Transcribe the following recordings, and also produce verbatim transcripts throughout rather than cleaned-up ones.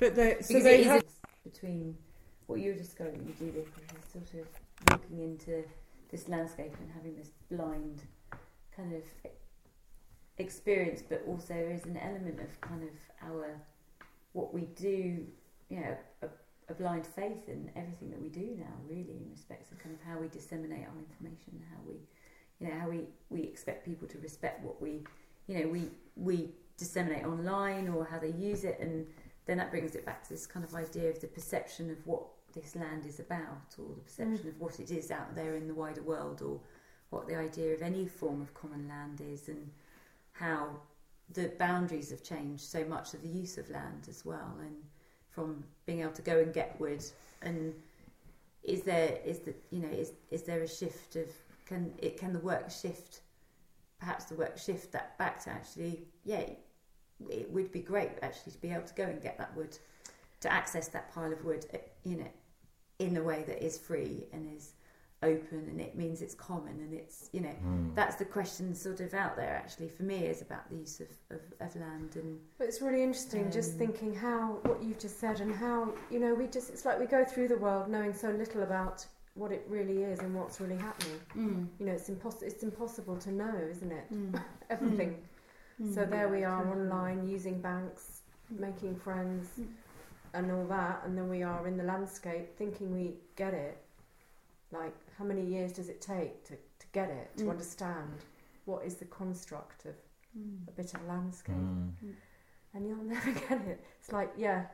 But they, so because they it is have a- between what you're describing, you do this, is sort of walking into this landscape and having this blind kind of experience, but also there is an element of kind of our what we do, you know, a, a blind faith in everything that we do now, really, in respects of kind of how we disseminate our information, how we, you know, how we, we expect people to respect what we, you know, we we disseminate online, or how they use it, and then that brings it back to this kind of idea of the perception of what this land is about, or the perception mm. of what it is out there in the wider world, or what the idea of any form of common land is, and how the boundaries have changed so much of the use of land as well, and from being able to go and get wood, and is there is the you know is is there a shift of can it can the work shift, perhaps the work shift that back to actually yeah it would be great actually to be able to go and get that wood, to access that pile of wood, you know, in a way that is free and is open, and it means it's common, and it's, you know, mm. that's the question sort of out there actually for me, is about the use of, of, of land. And but it's really interesting um, just thinking how what you've just said, and how, you know, we just, it's like we go through the world knowing so little about what it really is and what's really happening. Mm. You know, it's impossible it's impossible to know, isn't it? Mm. Everything. Mm. So there we are online using banks, making friends mm. and all that, and then we are in the landscape thinking we get it. Like, how many years does it take to, to get it, to mm. understand what is the construct of mm. a bit of landscape? Mm. And you'll never get it. It's like, yeah,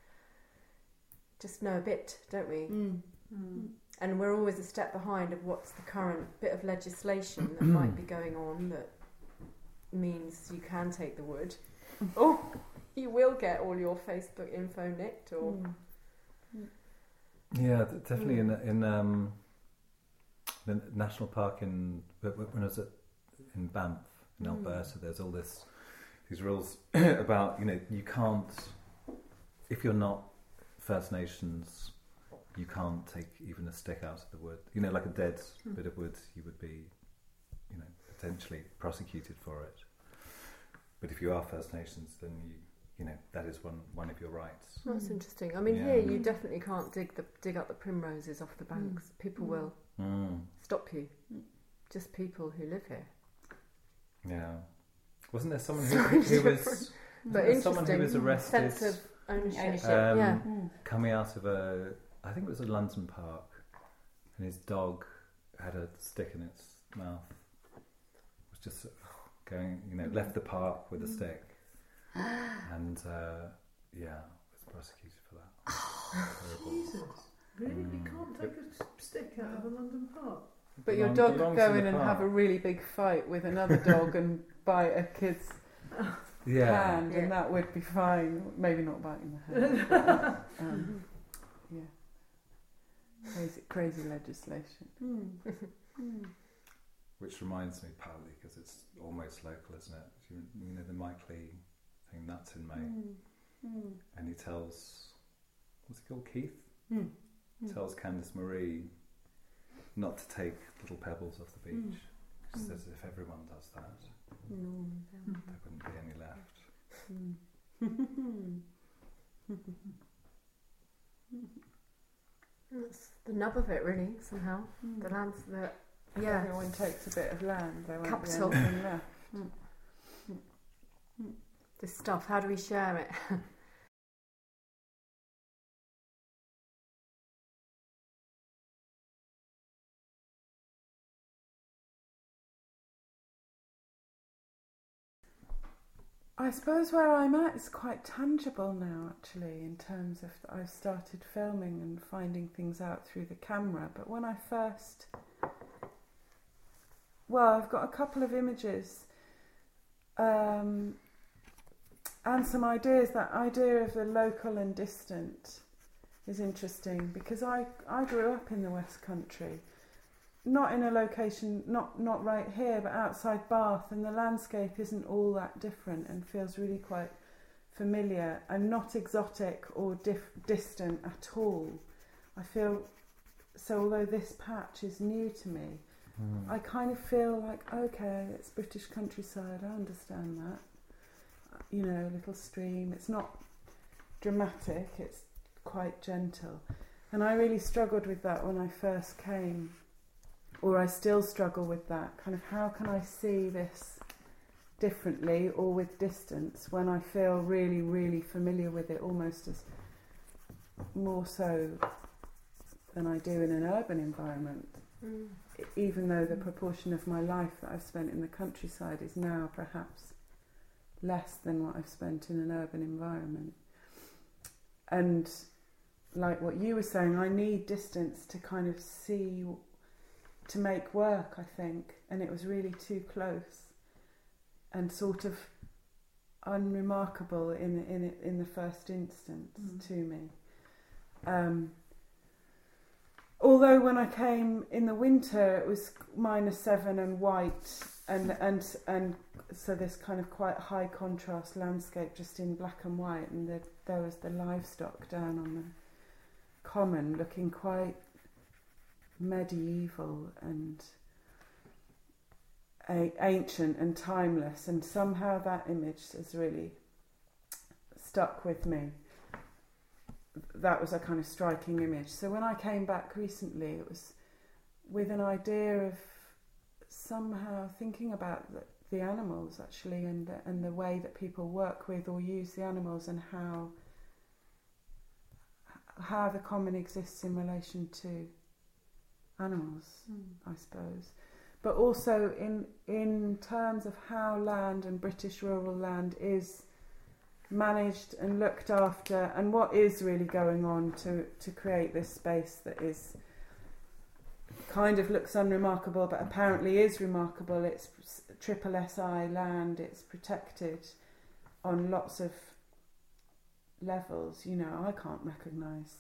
just know a bit, don't we? Mm. Mm. And we're always a step behind of what's the current bit of legislation that might be going on that means you can take the wood. Or you will get all your Facebook info nicked, or... Mm. Yeah, definitely mm. in... in um, the national park in when I was at, in Banff in Alberta, mm. there's all this these rules about, you know, you can't, if you're not First Nations, you can't take even a stick out of the wood. You know, like a dead mm. bit of wood, you would be, you know, potentially prosecuted for it. But if you are First Nations, then you you know that is one one of your rights. That's mm. interesting. I mean, yeah. here you definitely can't dig the dig up the primroses off the banks. Mm. People mm. will. Mm. Stop you. Just people who live here. Yeah. Wasn't there someone who, who was but interesting someone who was arrested, sense of ownership, ownership. Um, yeah. coming out of a, I think it was a London park, and his dog had a stick in its mouth. It was just going, you know, left the park with a stick, and uh, yeah, was prosecuted for that. Oh, Jesus. Really? Mm. You can't take a stick out of a London park? But your dog could go in and have a really big fight with another dog and bite a kid's yeah. hand, yeah. and that would be fine. Maybe not biting the hand. But, um, yeah. Crazy, crazy legislation. Mm. mm. Which reminds me, partly, because it's almost local, isn't it? You, you know, the Mike Lee thing, Nuts in May. Mm. Mm. And he tells, what's he called, Keith? Mm. Tells Candice Marie not to take little pebbles off the beach. Mm. She mm. says if everyone does that, mm. there wouldn't be any left. Mm. That's the nub of it, really, somehow. Mm. The land's that, yeah. If everyone takes a bit of land, there won't Capital. be anything left. Mm. Mm. This stuff, how do we share it? I suppose where I'm at is quite tangible now, actually, in terms of I've started filming and finding things out through the camera. But when I first... Well, I've got a couple of images um, and some ideas. That idea of the local and distant is interesting, because I, I grew up in the West Country. Not in a location, not not right here, but outside Bath, and the landscape isn't all that different and feels really quite familiar and not exotic or dif- distant at all. I feel, so although this patch is new to me, mm. I kind of feel like, okay, it's British countryside, I understand that. You know, a little stream, it's not dramatic, it's quite gentle. And I really struggled with that when I first came, or I still struggle with that, kind of how can I see this differently or with distance when I feel really, really familiar with it, almost as more so than I do in an urban environment. Mm. Even though the proportion of my life that I've spent in the countryside is now perhaps less than what I've spent in an urban environment. And like what you were saying, I need distance to kind of see, to make work, I think, and it was really too close and sort of unremarkable in in in the first instance mm. to me. Um, although when I came in the winter, it was minus seven and white, and and and so this kind of quite high contrast landscape, just in black and white, and the, there was the livestock down on the common, looking quite medieval and a, ancient and timeless, and somehow that image has really stuck with me. That was a kind of striking image. So when I came back recently, it was with an idea of somehow thinking about the, the animals actually, and the, and the way that people work with or use the animals, and how how the common exists in relation to animals, mm. I suppose. But also in in terms of how land and British rural land is managed and looked after, and what is really going on to, to create this space that is kind of looks unremarkable but apparently is remarkable. It's triple S I land, it's protected on lots of levels, you know. I can't recognise,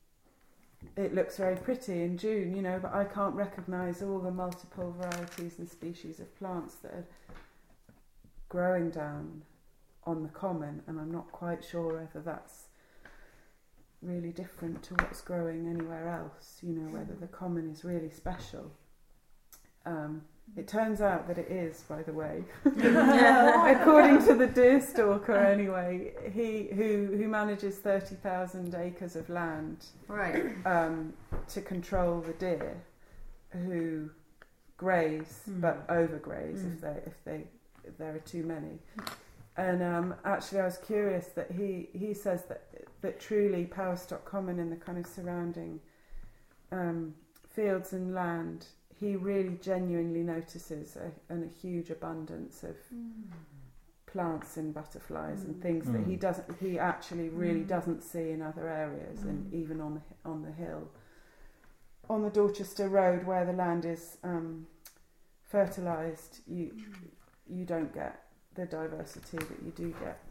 it looks very pretty in June, you know, but I can't recognise all the multiple varieties and species of plants that are growing down on the common, and I'm not quite sure whether that's really different to what's growing anywhere else, you know, whether the common is really special. Um, it turns out that it is, by the way. According to the deer stalker anyway, he who who manages thirty thousand acres of land, right, um, to control the deer who graze mm. but overgraze mm. if they if they if there are too many. And um, actually I was curious that he, he says that that truly Powerstock Common and the kind of surrounding um, fields and land, he really genuinely notices a, and a huge abundance of mm. plants and butterflies mm. and things mm. that he doesn't he actually really mm. doesn't see in other areas, mm. and even on the on the hill on the Dorchester Road where the land is um, fertilised, you mm. you don't get the diversity that you do get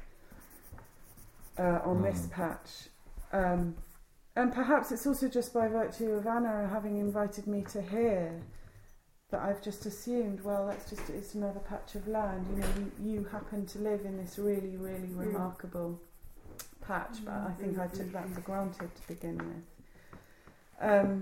uh, on mm. this patch. Um, and perhaps it's also just by virtue of Anna having invited me to here that I've just assumed, well, that's just, it's another patch of land. You know, you, you happen to live in this really, really mm. remarkable patch, but I think I took that for granted to begin with. Um,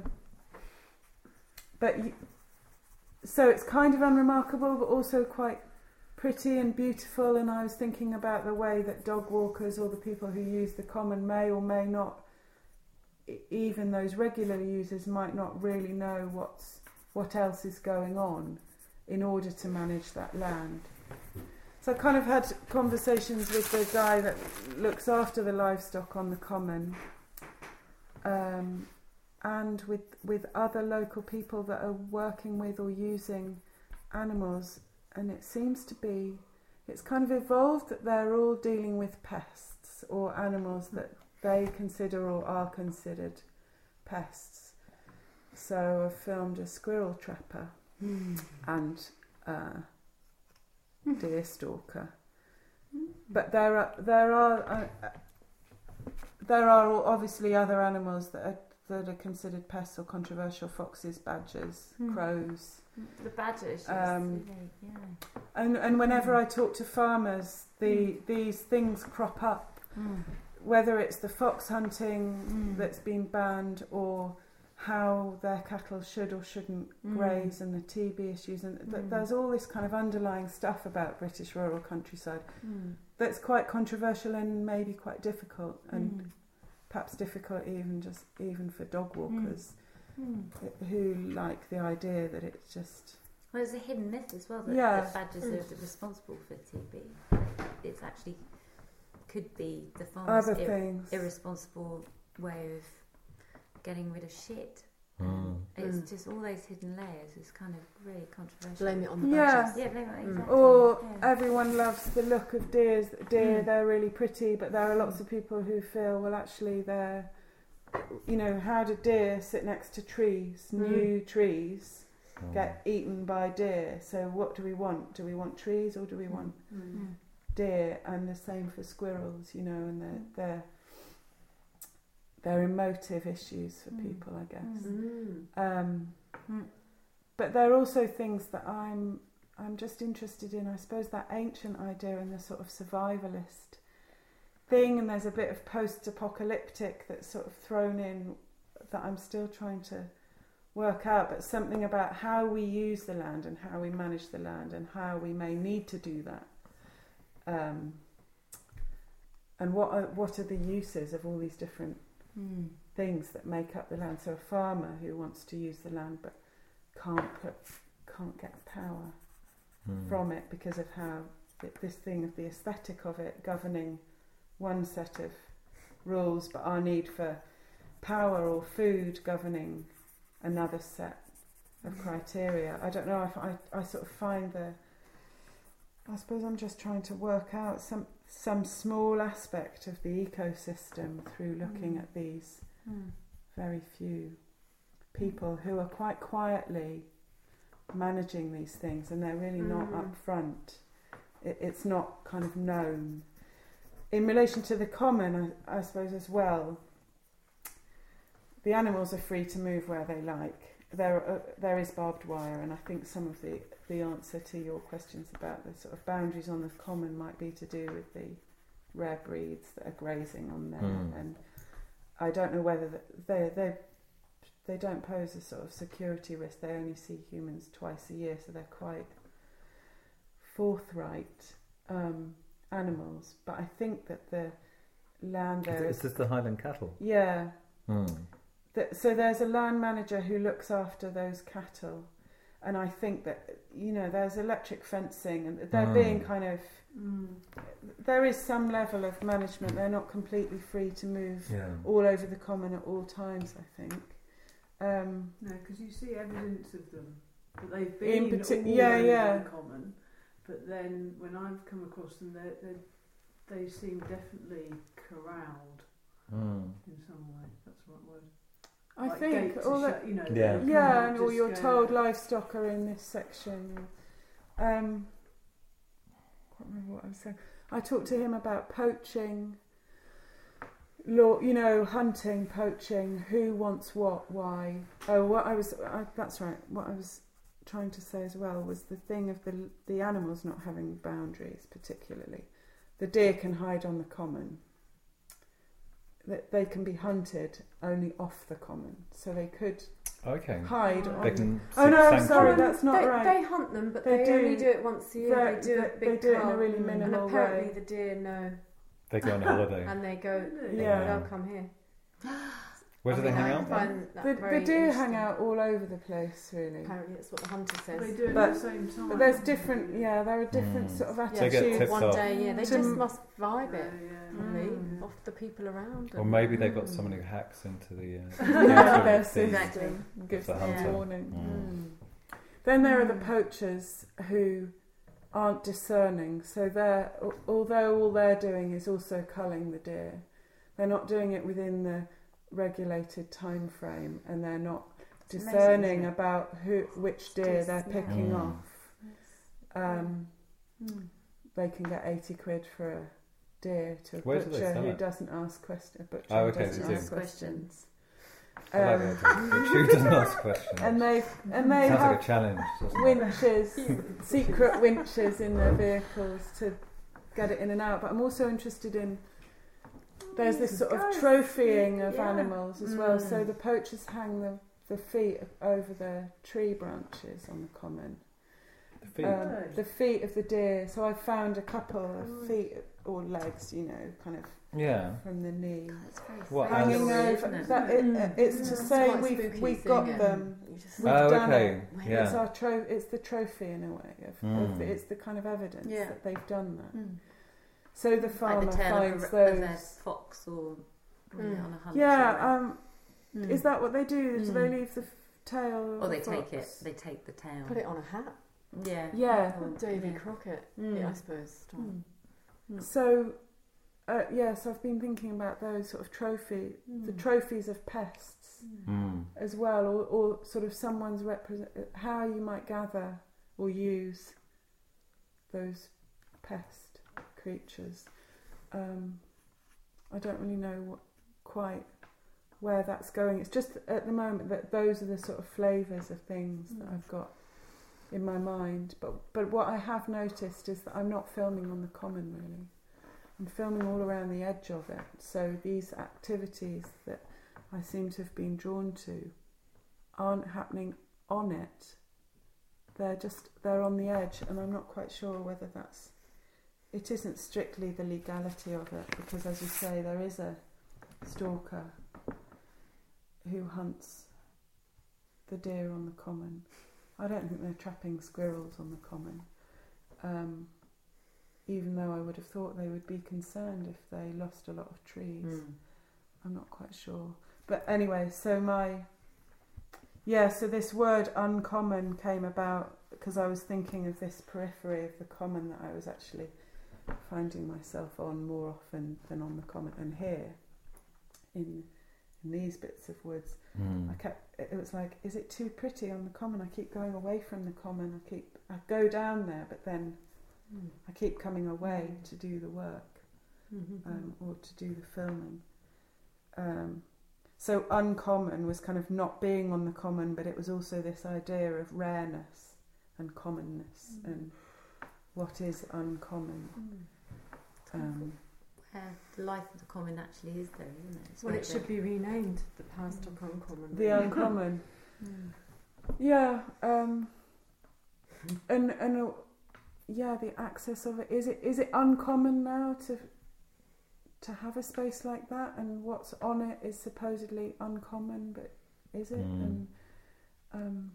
but you, so it's kind of unremarkable, but also quite pretty and beautiful. And I was thinking about the way that dog walkers or the people who use the common may or may not, even those regular users might not really know what's what else is going on in order to manage that land. So I kind of had conversations with the guy that looks after the livestock on the common, um, and with with other local people that are working with or using animals. And it seems to be, it's kind of evolved that they're all dealing with pests or animals that they consider or are considered pests. So I've filmed a squirrel trapper mm. and a deer stalker. Mm. But there are there are uh, there are obviously other animals that are that are considered pests or controversial: foxes, badgers, mm. crows. The badgers, um, yeah. And and whenever I talk to farmers, the mm. these things crop up. Mm. Whether it's the fox hunting mm. that's been banned, or how their cattle should or shouldn't mm. graze, and the T B issues, and th- mm. there's all this kind of underlying stuff about British rural countryside, mm. that's quite controversial and maybe quite difficult, and Mm. perhaps difficult even just even for dog walkers Mm. who like the idea that it's just Well, there's a hidden myth as well that, Yeah. that badgers Mm. are responsible for T B. It's actually could be the farmer's other ir- things. irresponsible way of getting rid of shit. Mm. It's Mm. just all those hidden layers is kind of really controversial. Blame it on the Yeah. badgers. Yeah, blame it, Mm. exactly. Or yeah. everyone loves the look of deers. Deer, Mm. they're really pretty, but there are lots of people who feel, well, actually, they're, you know, how do deer sit next to trees, Mm. new trees, Mm. get eaten by deer? So what do we want? Do we want trees or do we want Mm. deer? And the same for squirrels, you know, and they're, they're, they're emotive issues for Mm. people, I guess. Mm. Um, Mm. but there are also things that I'm I'm just interested in. I suppose that ancient idea and the sort of survivalist thing, and there's a bit of post-apocalyptic that's sort of thrown in that I'm still trying to work out. But something about how we use the land and how we manage the land and how we may need to do that. Um, and what are, what are the uses of all these different Mm. things that make up the land? So a farmer who wants to use the land but can't put, can't get power Mm. from it because of how th- this thing of the aesthetic of it governing one set of rules, but our need for power or food governing another set of criteria. I don't know if I, I sort of find the I suppose I'm just trying to work out some some small aspect of the ecosystem through looking Mm. at these Mm. very few people who are quite quietly managing these things, and they're really not Mm. up front. It, it's not kind of known. In relation to the common, I, I suppose as well, the animals are free to move where they like. There, uh, there is barbed wire, and I think some of the, the answer to your questions about the sort of boundaries on the common might be to do with the rare breeds that are grazing on there. Mm. And I don't know whether that they they they don't pose a sort of security risk. They only see humans twice a year, so they're quite forthright um, animals. But I think that the land Is, there is is this the Highland cattle? yeah. Mm. Th- so there's a land manager who looks after those cattle, and I think that, you know, there's electric fencing, and they're Mm. being kind of Mm. there is some level of management. They're not completely free to move Yeah. all over the common at all times, I think. Um, No, because you see evidence of them that they've In been partic- all yeah, over yeah. the common, but then when I've come across them, they they they seem definitely corralled Mm. in some way. That's the right word. I Like think gates all are that. shut, you know. Yeah. they Yeah, can't and all just you're go- told livestock are in this section. Um, I can't remember what I was saying. I talked to him about poaching, law, you know, hunting, poaching, who wants what, why. Oh, what I was, I, that's right, what I was trying to say as well was the thing of the, the animals not having boundaries, particularly. The deer can hide on the common. That they can be hunted only off the common, so they could Okay. hide They on They can Oh, seek no, sanctuary. sorry, Well, that's not they, right. They hunt them, but They they, do. only do it once a year. They- They, do a they- big they do it in a cull, really Mm. and minimal apparently way. the deer know, They go on holiday. and they go. Really? They, Yeah. They'll come here. Where I do they mean, hang I out? find that The, very the deer hang interesting. out all over the place, really. Apparently, that's what the hunter says. They do it But- at the same time. But there's different, yeah, there are different Mm. sort of Yeah, They get attitudes. tips one off. day, yeah, they To- just must vibe Yeah, it. yeah. Really, Mm. off the people around. Or and- maybe they've got someone who hacks into the. Uh, Yeah, their thing. system gives The them a hunter. warning. Mm. Then there are the Mm. poachers who aren't discerning. So they're, al- although all they're doing is also culling the deer, they're not doing it within the regulated time frame, and they're not It's amazing, discerning isn't it? about who which deer they're Just- yeah. picking Mm. off. Um, Mm. they can get eighty quid for a deer to a Where do they butcher sell who it? doesn't ask questions. A butcher Oh, who okay, doesn't they do. ask questions. I like Um, that idea. Who doesn't ask questions? and they and they Sounds have like a challenge. doesn't it? winches, secret winches in their vehicles to get it in and out. But I'm also interested in there's this sort of trophying of Yeah. animals as well. So Mm. the poachers hang the, the feet over the tree branches on the common. The feet. Um, Right. the feet of the deer. So I found a couple of feet or legs, you know, kind of Yeah. from the knee. God, it's very What scary, Hanging else? isn't over. it? That, it, Mm. it's Yeah. to It's say quite we've, spooky we've thing, got yeah. them. You just- We've Oh, done okay. it. It's Yeah. our tro- It's the trophy in a way. Of, Mm. of the, it's the kind of evidence Yeah. that they've done that. Mm. So the Like farmer the tail finds of a, of a those. fox or or Mm. on a hunt. Yeah. somewhere. Um, Mm. Is that what they do? Do they Mm. leave the f- tail? Of Or they the take it. fox? They take the tail. Put it on a hat. Yeah. Yeah. Or- Davy yeah. Crockett, Mm. yeah, I suppose. style. Mm. Mm. So, uh, yes, I've been thinking about those sort of trophy, the Mm. trophies of pests Mm. as well, or, or sort of someone's represent how you might gather or use those pest creatures. Um, I don't really know what, quite where that's going. It's just at the moment that those are the sort of flavours of things that Mm. I've got in my mind. But but what I have noticed is that I'm not filming on the common really. I'm filming all around the edge of it. So these activities that I seem to have been drawn to aren't happening on it. They're just they're on the edge, and I'm not quite sure whether that's. It isn't strictly the legality of it, because as you say, there is a stalker who hunts the deer on the common. I don't think they're trapping squirrels on the common, um, even though I would have thought they would be concerned if they lost a lot of trees. Mm. I'm not quite sure. But anyway, so my... Yeah, so this word uncommon came about because I was thinking of this periphery of the common that I was actually finding myself on more often than on the common. And here, in in these bits of woods, Mm. I kept. It was like, is it too pretty on the common? I keep going away from the common. I keep. I go down there, but then Mm. I keep coming away to do the work. Mm-hmm. Um, or to do the filming. Um, so uncommon was kind of not being on the common, but it was also this idea of rareness and commonness Mm. and what is uncommon. Mm. Um, Where the life of the common actually is, though, isn't it? It's Well, where it the- should be renamed the Passtock Uncommon. the uncommon, Mm. yeah, um, and and uh, yeah, the access of it is it is it uncommon now to to have a space like that, and what's on it is supposedly uncommon, but is it? Mm. And um,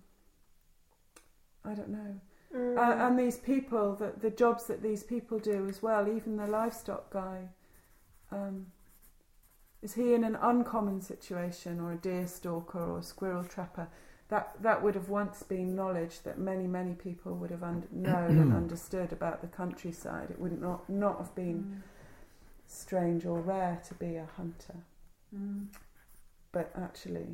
I don't know. Mm. Uh, and these people, the, the jobs that these people do as well, even the livestock guy, um, is he in an uncommon situation, or a deer stalker or a squirrel trapper? That that would have once been knowledge that many, many people would have un- known and understood about the countryside. It would not, not have been strange or rare to be a hunter. Mm. But actually,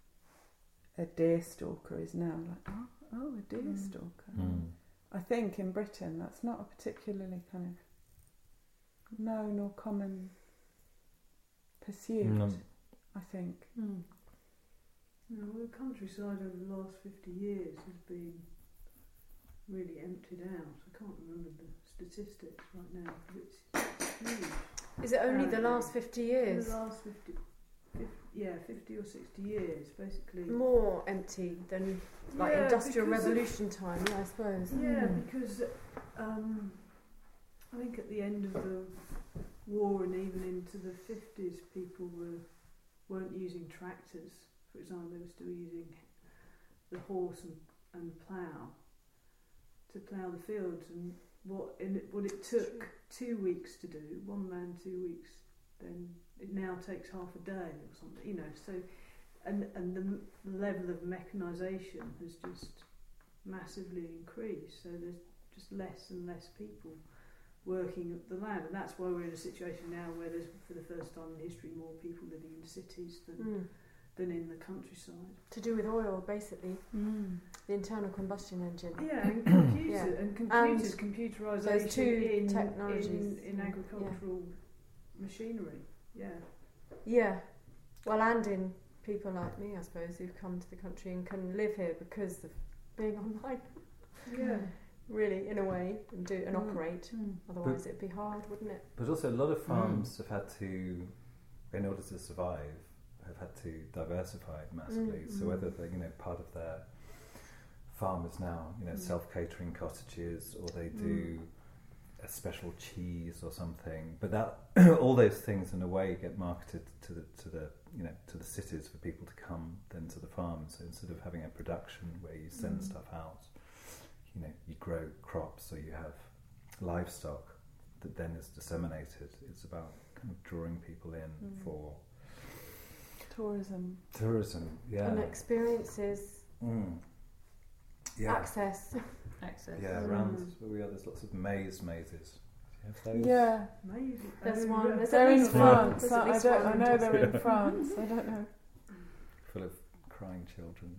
a deer stalker is now like, oh, oh a deer Mm. stalker. Mm. I think in Britain that's not a particularly kind of known or common pursuit. No. I think. Mm. You know, well, the countryside over the last fifty years has been really emptied out. I can't remember the statistics right now, but it's huge. Is it only the Apparently. last fifty In years? the last fifty, fifty, yeah, fifty or sixty years, basically. More empty than like Yeah, Industrial because of- Revolution time, yeah, I suppose. Yeah, Mm. because um, I think at the end of the war and even into the fifties, people were weren't using tractors. For example, they were still using the horse and, and plough to plough the fields. And what in it, what it took two weeks to do, one man two weeks, then it now takes half a day or something. You know, so and and the m- level of mechanisation has just massively increased. So there's just less and less people working at the land, and that's why we're in a situation now where there's, for the first time in history, more people living in cities than Mm. than in the countryside. To do with oil, basically, Mm. the internal combustion engine. Yeah, and computer Yeah. and computers, computerisation those two in, technologies. in in Yeah. agricultural machinery. Yeah, Yeah, well, and in people like me, I suppose, who've come to the country and can live here because of being online. yeah. Really, in a way, and do and Mm. operate. Mm. Otherwise, it'd be hard, wouldn't it? But also, a lot of farms have had to, in order to survive, have had to diversify massively. Mm. So whether they, you know, part of their farmers now, you know, Mm. self-catering cottages, or they do a special cheese or something. But that all those things in a way get marketed to the to the you know to the cities for people to come then to the farms. So instead of having a production where you send Mm. stuff out, you know, you grow crops or you have livestock that then is disseminated. It's about kind of drawing people in Mm. for Tourism. tourism. Yeah. And experiences, Mm. Yeah. access. Access. Yeah, Mm. around where we are, there's lots of maze mazes. Do you have those? Yeah, Amazing. There's Oh, one. yeah. There's they're at in least one. France. There's at I, least don't, one I in know they're in Tuscany. France. I don't know. Full of crying children.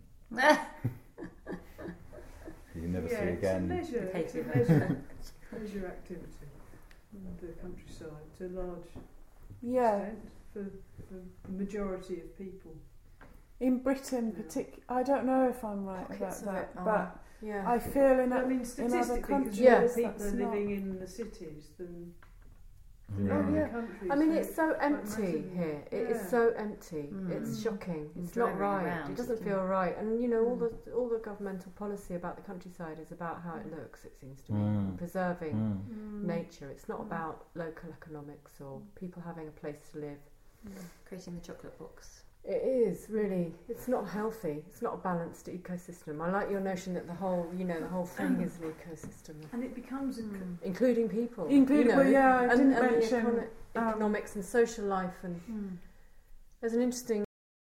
You never yeah, see again. It's a leisure, Hate it's a it. leisure, leisure activity. The countryside to a large Yeah, extent for, for the majority of people. in Britain, Yeah. partic- I don't know if I'm right Pockets about of that, it but are. Yeah. I feel in, I a, mean, in statistically, other because countries, Yeah. more people that's are not. living in the cities than Mm. Oh, in yeah. the countries. I mean, so it's so empty imagine- here. It is yeah. so empty. Mm. It's shocking. And It's not driving right. around, It doesn't it's- feel right. And you know, all Mm. the all the governmental policy about the countryside is about how it looks. It seems to me Mm. preserving Mm. Mm. nature. It's not Mm. about local economics or people having a place to live. Creating the chocolate box. It is really. It's not healthy. It's not a balanced ecosystem. I like your notion that the whole, you know, the whole thing is an ecosystem, And it becomes a co- Mm. including people. Include- you know, well, yeah, I and, didn't and mention, the econo- um, economics and social life. And Mm. there's an interesting.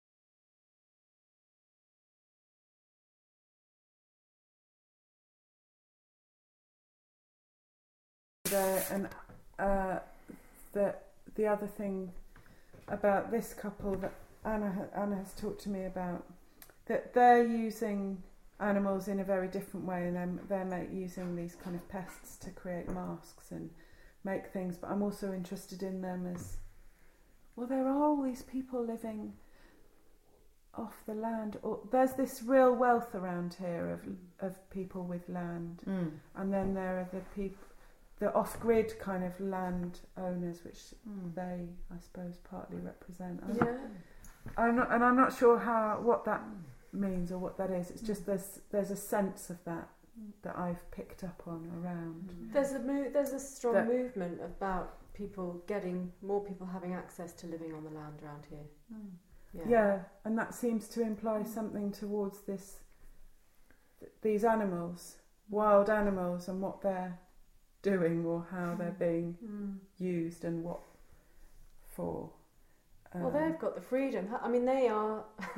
The, and uh, the the other thing about this couple that Anna ha- Anna has talked to me about, that they're using animals in a very different way, and they're, they're make, using these kind of pests to create masks and make things. But I'm also interested in them as well. There are all these people living off the land. Or, there's this real wealth around here of of people with land, Mm. and then there are the people. The off-grid kind of land owners, which Mm. they, I suppose, partly represent. I'm, Yeah. I'm not, and I'm not sure how what that means or what that is. It's just there's there's a sense of that that I've picked up on around. There's a mo- there's a strong That- movement about people getting more people having access to living on the land around here. Mm. Yeah. Yeah, and that seems to imply something towards this th- these animals, wild animals, and what they're doing or how they're being Mm. used and what for. Well, Um, they've got the freedom. I mean, they are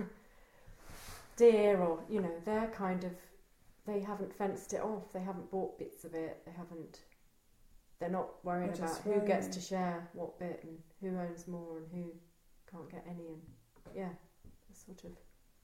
deer, or you know, they're kind of. They haven't fenced it off. They haven't bought bits of it. They haven't. They're not worried They're about just who gets roaming. to share what bit and who owns more and who can't get any. And yeah, it's sort of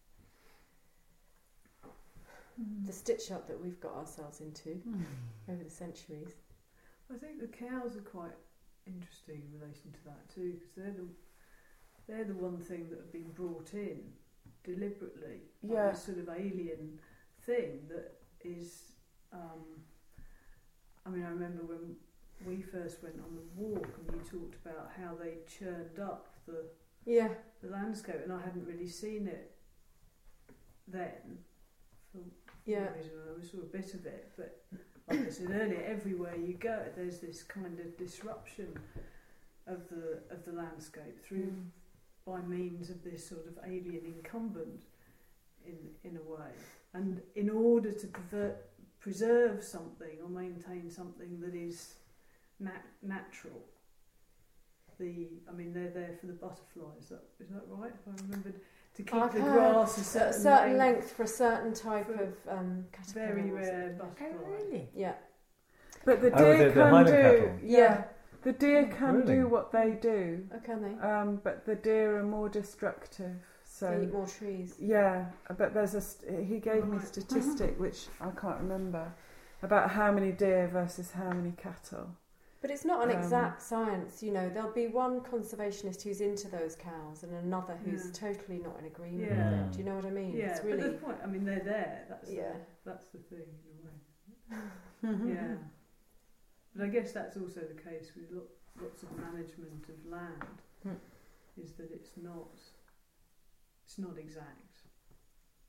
the stitch up that we've got ourselves into Mm. over the centuries. I think the cows are quite interesting in relation to that too, because they're the they're the one thing that have been brought in deliberately. Like Yeah. this sort of alien thing that is. Um, I mean, I remember when we first went on the walk, and you talked about how they churned up the Yeah. the landscape, and I hadn't really seen it then. For Yeah. some reason, I always saw a bit of it, but like I said earlier, everywhere you go, there's this kind of disruption of the of the landscape through Mm. by means of this sort of alien incumbent, in in a way, and in order to prever- preserve something or maintain something that is nat- natural. The I mean, they're there for the butterflies. Is that is that right? If I remembered to keep I've the heard grass a a certain, certain length. length for a certain type For of um, caterpillar. Very or rare something. butterfly. Oh, really? Yeah. But the Oh, deer the- the can Highland do, cattle. yeah, Yeah. the deer can Really? do what they do, Oh, can they? um, but the deer are more destructive. They So eat more trees. yeah, but there's a st- he gave me a Right. statistic which I can't remember about how many deer versus how many cattle. But it's not an Um, exact science, you know. There'll be one conservationist who's into those cows and another who's Yeah. totally not in agreement Yeah. with it. Do you know what I mean? Yeah, it's but really. the point. I mean, they're there. That's Yeah. the, that's the thing in a way. Yeah, but I guess that's also the case with lo- lots of management of land, Hmm. is that it's not it's not exact. It's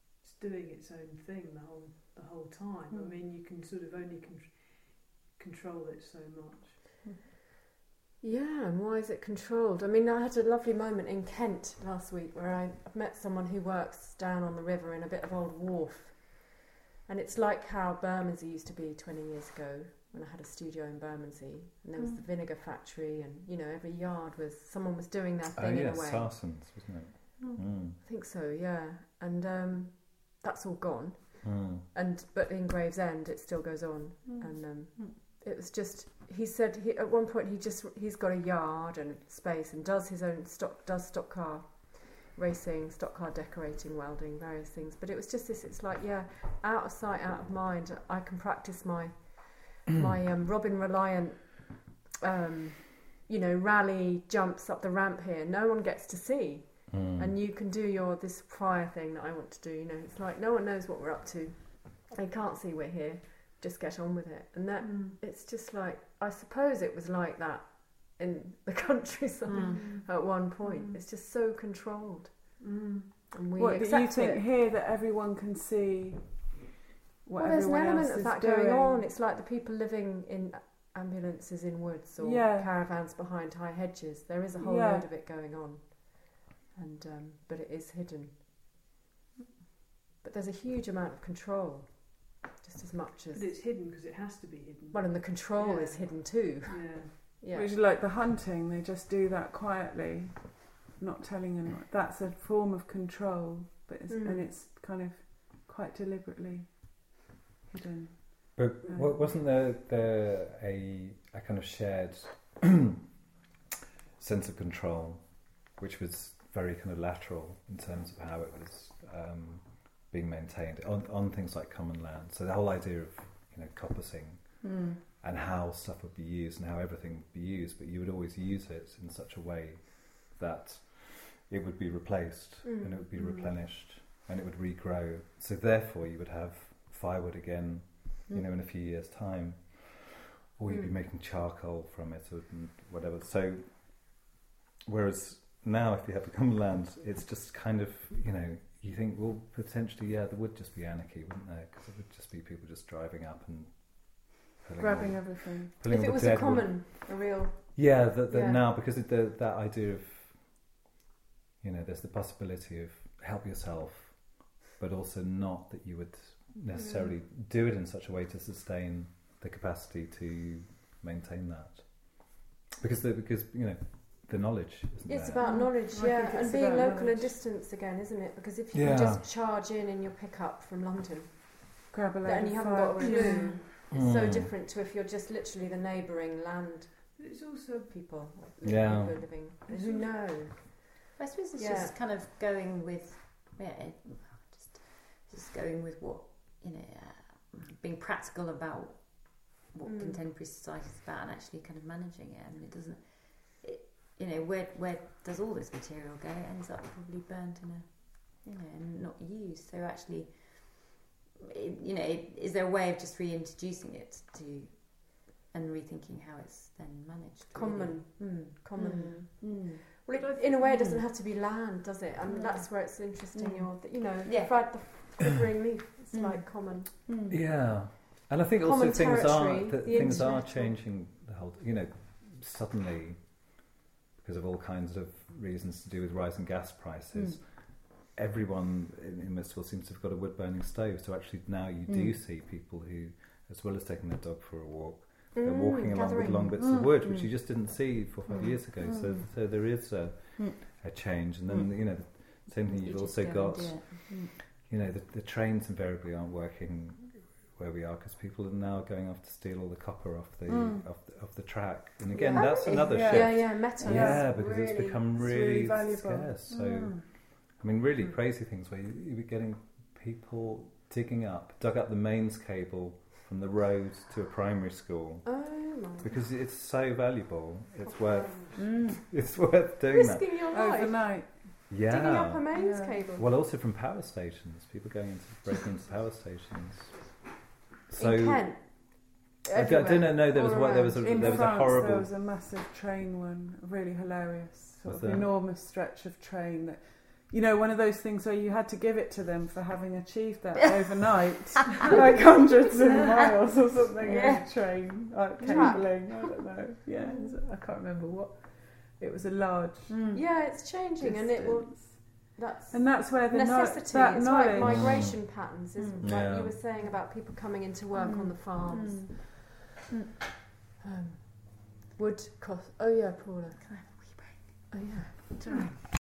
doing its own thing the whole the whole time. Mm. I mean, you can sort of only con- control it so much. Yeah, and why is it controlled? I mean, I had a lovely moment in Kent last week where I met someone who works down on the river in a bit of old wharf. And it's like how Bermondsey used to be twenty years ago when I had a studio in Bermondsey. And there was Mm. the vinegar factory and, you know, every yard was, someone was doing their Oh thing yeah, in a way. Sarsens, wasn't it? Mm. Mm. I think so, yeah. And um, that's all gone. Mm. And but in Gravesend it still goes on. Mm. And um, Mm. it was just, he said he, at one point he just he's got a yard and space and does his own stock does stock car racing, stock car decorating, welding, various things. But it was just this, it's like, yeah, out of sight, out of mind. I can practice my my um, Robin Reliant um, you know, rally jumps up the ramp here. No one gets to see. Mm. And you can do your this prior thing that I want to do, you know, it's like no one knows what we're up to. They can't see we're here. Just get on with it. And that Mm. it's just like, I suppose it was like that in the countryside Mm. at one point. Mm. It's just so controlled. Mm. And we What, that you accept think it. here that everyone can see what Well, there's an everyone element else of is that doing? going on. It's like the people living in ambulances in woods or Yeah. caravans behind high hedges. There is a whole Yeah. load of it going on. And um, but it is hidden. But there's a huge amount of control, just as much as But it's hidden because it has to be hidden. well, and the control Yeah. is hidden too. Yeah. Yeah. Which is like the hunting, they just do that quietly, not telling anyone. That's a form of control, but it's, Mm. and it's kind of quite deliberately hidden. But Right. wa- wasn't there, there a, a kind of shared sense of control, which was very kind of lateral in terms of how it was um, being maintained on, on things like common land? So the whole idea of, you know, coppicing Mm. and how stuff would be used and how everything would be used, but you would always use it in such a way that it would be replaced Mm. and it would be Mm. replenished and it would regrow. So therefore you would have firewood again, you know, in a few years' time, or you'd be Mm. making charcoal from it or whatever. So whereas now if you have the common land, it's just kind of, you know, you think, well, potentially, yeah, there would just be anarchy, wouldn't there? Because it would just be people just driving up and pulling Grabbing all, everything. pulling If all it the was a dead wood. common, a real Yeah, that that Yeah. now, because of the, that idea of, you know, there's the possibility of help yourself, but also not that you would necessarily do it in such a way to sustain the capacity to maintain that. Because the, because you know the knowledge isn't It's there. about knowledge, I yeah, think and it's being about local knowledge. and distance again, isn't it? Because if you Yeah. can just charge in in your pickup from London, Grab a load then of you haven't got a fire. clue. It's so Mm. different to if you're just literally the neighbouring land But it's also people, Yeah. people who are living, It's who also- know. I suppose it's Yeah. just kind of going with, yeah, it- just just going with what, you know, uh, being practical about what Mm. contemporary society is about and actually kind of managing it. I mean, it doesn't, it, you know, where where does all this material go? It ends up probably burnt in a, you know, and not used. So actually, it, you know, it, is there a way of just reintroducing it to and rethinking how it's then managed? really? Common, mm, common. Mm. Well, it, in a way, it doesn't have to be land, does it? I mean, No. that's where it's interesting. Mm. You're, you know, Yeah. the fried, the quivering leaf. It's Mm. like common. Mm. Yeah, and I think also Common things are territory, th- the things are internet. changing. The whole, you know, suddenly because of all kinds of reasons to do with rising gas prices. Mm. Everyone in, in Mistville seems to have got a wood burning stove, so actually now you do Mm. see people who, as well as taking their dog for a walk, they're Mm, walking along gathering. with long bits Mm. of wood, which Mm. you just didn't see four or five Mm. years ago. So, Mm. so there is a, Mm. a change, and then Mm. you know, the same thing. You You've just also go and got, do it. Mm. you know, the, the trains invariably aren't working where we are because people are now going off to steal all the copper off the Mm. off, the, off the track. And again, Yeah. that's another Yeah. shift. Yeah, yeah, metal. Yeah, is because really, it's become it's really, really valuable. scarce. So, Mm. I mean, really Mm. crazy things where you, you were getting people digging up, dug up the mains cable from the road to a primary school Oh my. because it's so valuable. It's worth Mm. it's worth doing that. Risking your life. Overnight. Digging up a Yeah. mains Yeah. cable. Well, also from power stations, people going into breaking into power stations. So in Kent. I don't, I don't know. No, there was all what there was a around. In there was France, a horrible. there was a massive train one, really hilarious, sort Was of there? enormous stretch of train that you know, one of those things where you had to give it to them for having achieved that overnight, like hundreds of miles or something Yeah. in a train, like cabling, I don't know. Yeah, I can't remember what. It was a large Mm. Yeah, it's changing, and it will. distance. That's And that's where the no- necessity. that it's knowledge. like migration patterns, is Mm. like Yeah. you were saying about people coming into work Mm. on the farms. Mm. Um, would cost. Oh yeah, Paula. Can I have a wee break? Oh yeah. Sorry.